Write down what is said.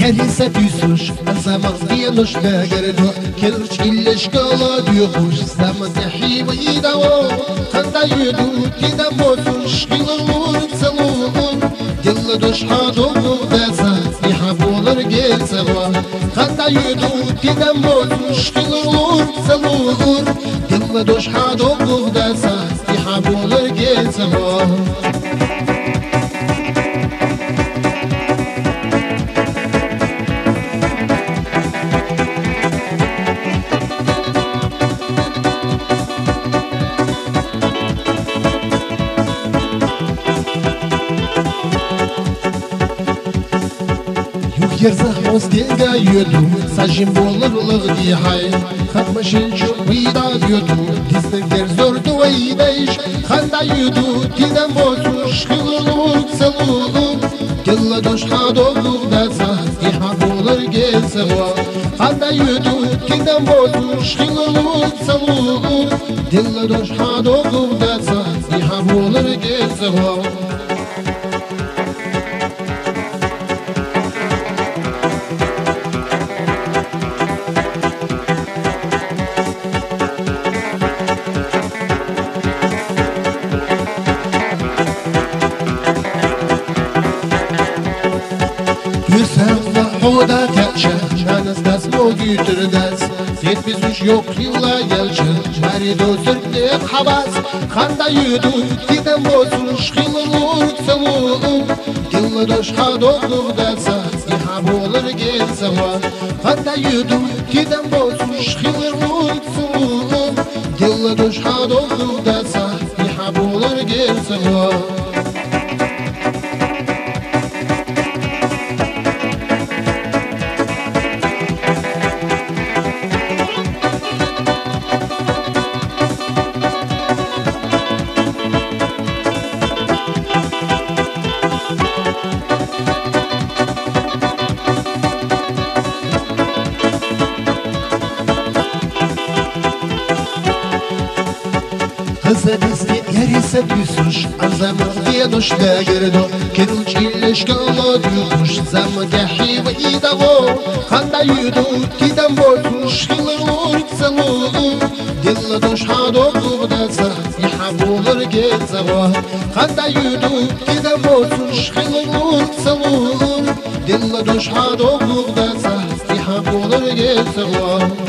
يعني ستيسوش الزمان ديالوش باقردو كلش إلش قالا ديوخوش زمان دحي ويداو خندا يدو كدا موتوش خيلور تسلون دل دوش حادو بغداسا يحبولر جيل سوا خندا يدو كدا موتوش خيلور تسلون دل دوش حادو بغداسا يحبولر جيل سوا يرزق مستيقا يدو ساجين بولر لغدي حي خدمشين شو ويدا يدو ديستر زور دويدايش خندا يدو تيدا موتوش خلولوك سلولوك كلا دوش حادو بغداسا يحا بولر جيل سوا خندا يدو تيدا موتوش خلولوك سلولوك كلا دوش حادو بغداسا يحا بولر جيل سوا Hoda kaçı, şanız das moğütür das Yetmiş yok yıla gelçi, bari dözürlük havas Khanda yudu, gidem bozuş, xilur tsalur Gilla doş hadoluk dasa, iha bolur gelse var Khanda yudu, gidem bozuş, xilur tsalur Gilla doş hadoluk dasa, iha bolur gelse var Задисти яриса бисуш, а зама дедуш дагердо, кируч илеш каладюш, зама дяхива идаво, ханда юду, кидам ботуш, хилур цалу, дилла душ хадо гудаса, ихабулар гезава, ханда юду, кидам ботуш, хилур цалу, дилла душ хадо гудаса, ихабулар гезава.